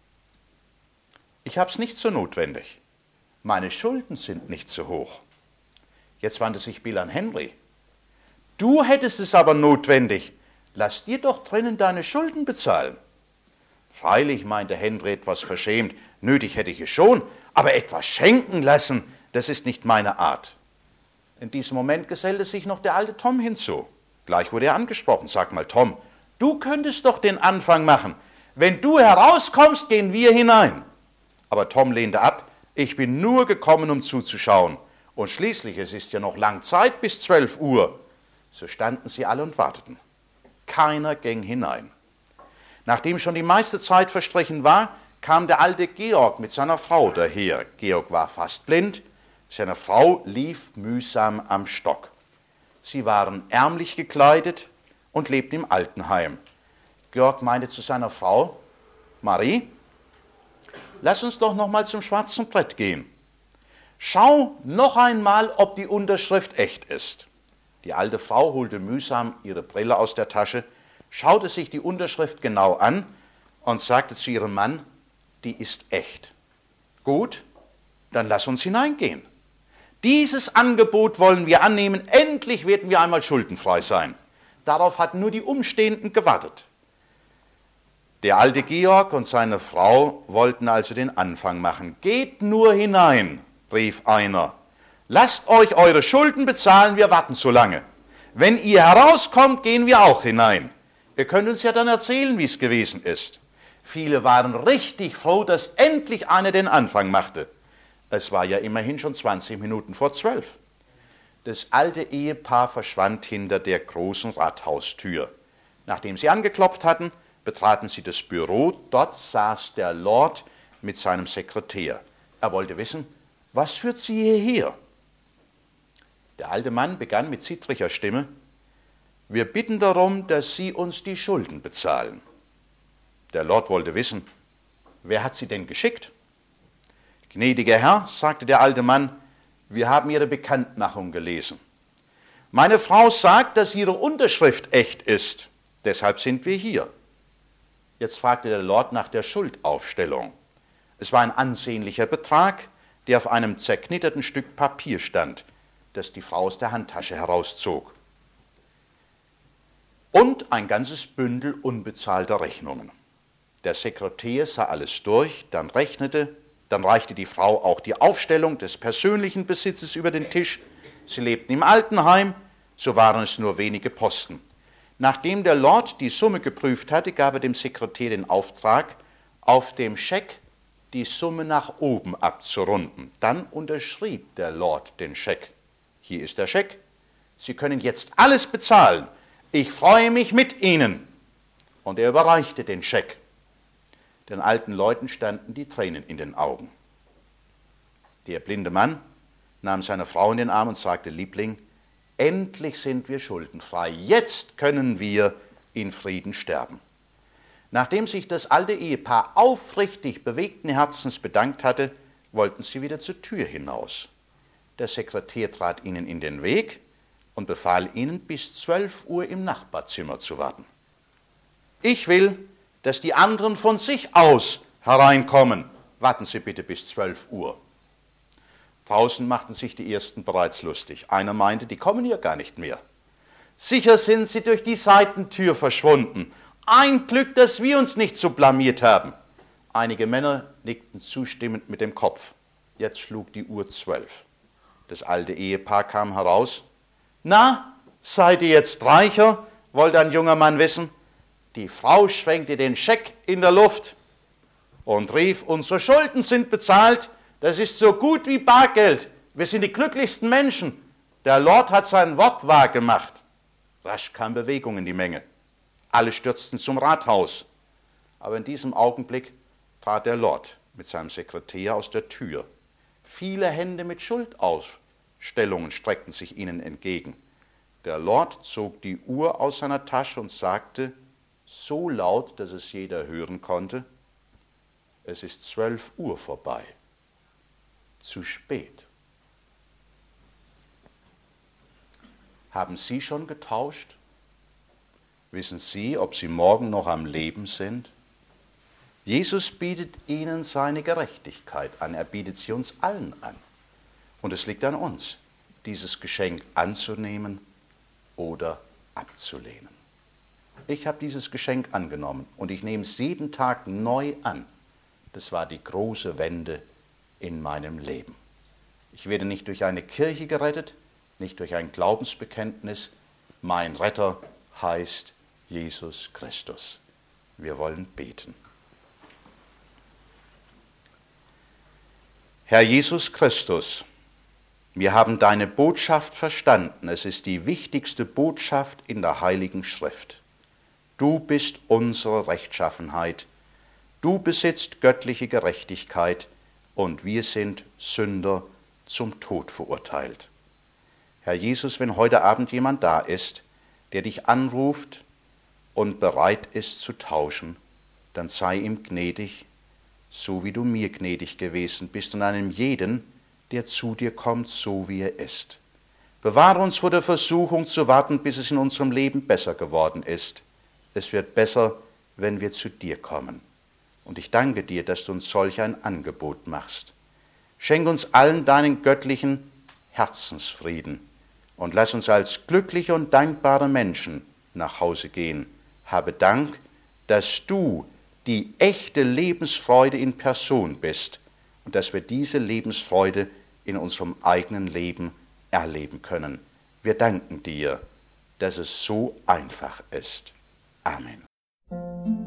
A: »Ich hab's nicht so notwendig. Meine Schulden sind nicht so hoch.« Jetzt wandte sich Bill an Henry. »Du hättest es aber notwendig. Lass dir doch drinnen deine Schulden bezahlen.« Freilich, meinte Henry etwas verschämt, nötig hätte ich es schon, aber etwas schenken lassen, das ist nicht meine Art. In diesem Moment gesellte sich noch der alte Tom hinzu. Gleich wurde er angesprochen. »Sag mal, Tom, du könntest doch den Anfang machen. Wenn du herauskommst, gehen wir hinein.« Aber Tom lehnte ab. »Ich bin nur gekommen, um zuzuschauen. Und schließlich, es ist ja noch lang Zeit bis 12 Uhr. So standen sie alle und warteten. Keiner ging hinein. Nachdem schon die meiste Zeit verstrichen war, kam der alte Georg mit seiner Frau daher. Georg war fast blind. Seine Frau lief mühsam am Stock. Sie waren ärmlich gekleidet und lebten im Altenheim. Georg meinte zu seiner Frau: »Marie, lass uns doch noch mal zum schwarzen Brett gehen. Schau noch einmal, ob die Unterschrift echt ist.« Die alte Frau holte mühsam ihre Brille aus der Tasche, schaute sich die Unterschrift genau an und sagte zu ihrem Mann: »Die ist echt.« »Gut, dann lass uns hineingehen. Dieses Angebot wollen wir annehmen, endlich werden wir einmal schuldenfrei sein.« Darauf hatten nur die Umstehenden gewartet. Der alte Georg und seine Frau wollten also den Anfang machen. »Geht nur hinein«, rief einer. »Lasst euch eure Schulden bezahlen, wir warten so lange. Wenn ihr herauskommt, gehen wir auch hinein. Ihr könnt uns ja dann erzählen, wie es gewesen ist.« Viele waren richtig froh, dass endlich einer den Anfang machte. Es war ja immerhin schon 20 Minuten vor 12. Das alte Ehepaar verschwand hinter der großen Rathaustür. Nachdem sie angeklopft hatten, betraten sie das Büro. Dort saß der Lord mit seinem Sekretär. Er wollte wissen: »Was führt Sie hierher?« Der alte Mann begann mit zittriger Stimme: »Wir bitten darum, dass Sie uns die Schulden bezahlen.« Der Lord wollte wissen: »Wer hat Sie denn geschickt?« »Gnädiger Herr«, sagte der alte Mann, »wir haben Ihre Bekanntmachung gelesen. Meine Frau sagt, dass Ihre Unterschrift echt ist. Deshalb sind wir hier.« Jetzt fragte der Lord nach der Schuldaufstellung. Es war ein ansehnlicher Betrag, der auf einem zerknitterten Stück Papier stand, das die Frau aus der Handtasche herauszog. Und ein ganzes Bündel unbezahlter Rechnungen. Der Sekretär sah alles durch, dann rechnete, dann reichte die Frau auch die Aufstellung des persönlichen Besitzes über den Tisch. Sie lebten im Altenheim, so waren es nur wenige Posten. Nachdem der Lord die Summe geprüft hatte, gab er dem Sekretär den Auftrag, auf dem Scheck die Summe nach oben abzurunden. Dann unterschrieb der Lord den Scheck. Hier ist der Scheck. Sie können jetzt alles bezahlen. Ich freue mich mit Ihnen. Und er überreichte den Scheck. Den alten Leuten standen die Tränen in den Augen. Der blinde Mann nahm seine Frau in den Arm und sagte: Liebling, endlich sind wir schuldenfrei. Jetzt können wir in Frieden sterben. Nachdem sich das alte Ehepaar aufrichtig bewegten Herzens bedankt hatte, wollten sie wieder zur Tür hinaus. Der Sekretär trat ihnen in den Weg und befahl ihnen, bis 12 Uhr im Nachbarzimmer zu warten. Ich will, dass die anderen von sich aus hereinkommen. Warten Sie bitte bis 12 Uhr. Draußen machten sich die Ersten bereits lustig. Einer meinte, die kommen hier gar nicht mehr. Sicher sind sie durch die Seitentür verschwunden. Ein Glück, dass wir uns nicht so blamiert haben. Einige Männer nickten zustimmend mit dem Kopf. Jetzt schlug die Uhr 12. Das alte Ehepaar kam heraus. Na, seid ihr jetzt reicher? Wollte ein junger Mann wissen. Die Frau schwenkte den Scheck in der Luft und rief: Unsere Schulden sind bezahlt. Das ist so gut wie Bargeld. Wir sind die glücklichsten Menschen. Der Lord hat sein Wort wahrgemacht. Rasch kam Bewegung in die Menge. Alle stürzten zum Rathaus. Aber in diesem Augenblick trat der Lord mit seinem Sekretär aus der Tür. Viele Hände mit Schuldausstellungen streckten sich ihnen entgegen. Der Lord zog die Uhr aus seiner Tasche und sagte, so laut, dass es jeder hören konnte: Es ist 12 Uhr vorbei. Zu spät. Haben Sie schon getauscht? Wissen Sie, ob Sie morgen noch am Leben sind? Jesus bietet Ihnen seine Gerechtigkeit an. Er bietet sie uns allen an. Und es liegt an uns, dieses Geschenk anzunehmen oder abzulehnen. Ich habe dieses Geschenk angenommen und ich nehme es jeden Tag neu an. Das war die große Wende in meinem Leben. Ich werde nicht durch eine Kirche gerettet, nicht durch ein Glaubensbekenntnis. Mein Retter heißt Jesus Christus. Wir wollen beten. Herr Jesus Christus, wir haben deine Botschaft verstanden. Es ist die wichtigste Botschaft in der Heiligen Schrift. Du bist unsere Rechtschaffenheit. Du besitzt göttliche Gerechtigkeit und wir sind Sünder zum Tod verurteilt. Herr Jesus, wenn heute Abend jemand da ist, der dich anruft und bereit ist zu tauschen, dann sei ihm gnädig, so wie du mir gnädig gewesen bist und einem jeden, der zu dir kommt, so wie er ist. Bewahre uns vor der Versuchung zu warten, bis es in unserem Leben besser geworden ist. Es wird besser, wenn wir zu dir kommen. Und ich danke dir, dass du uns solch ein Angebot machst. Schenk uns allen deinen göttlichen Herzensfrieden und lass uns als glückliche und dankbare Menschen nach Hause gehen. Habe Dank, dass du die echte Lebensfreude in Person bist und dass wir diese Lebensfreude in unserem eigenen Leben erleben können. Wir danken dir, dass es so einfach ist. Amen.